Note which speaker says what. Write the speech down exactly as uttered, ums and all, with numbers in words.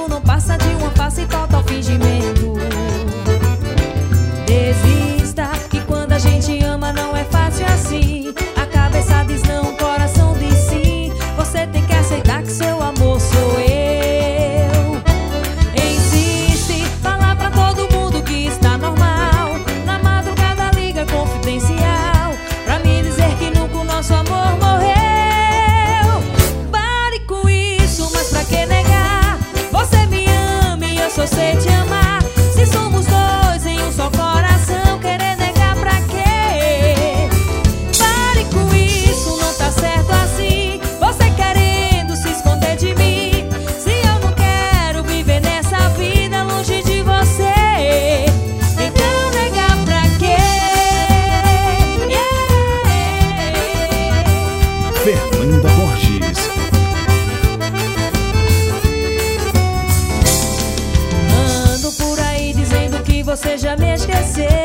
Speaker 1: coração não passa de uma face e total fingimento. Desista, que quando a gente ama não é fácil assim. A cabeça diz não, o coração diz sim. Você tem que aceitar que seu amor sou eu. Insiste, fala pra todo mundo que está normal. Na madrugada liga confidencial pra me dizer que nunca o nosso amor morreu. Pare com isso, mas pra que negar? Você me ama e eu só sei te amar. Se somos dois em um só coração, querer negar pra quê? Pare com isso, não tá certo assim. Você querendo se esconder de mim. Se eu não quero viver nessa vida longe de você, então negar pra quê? Yeah.
Speaker 2: Fernanda Borges.
Speaker 1: Ando por aí dizendo que você já me esqueceu.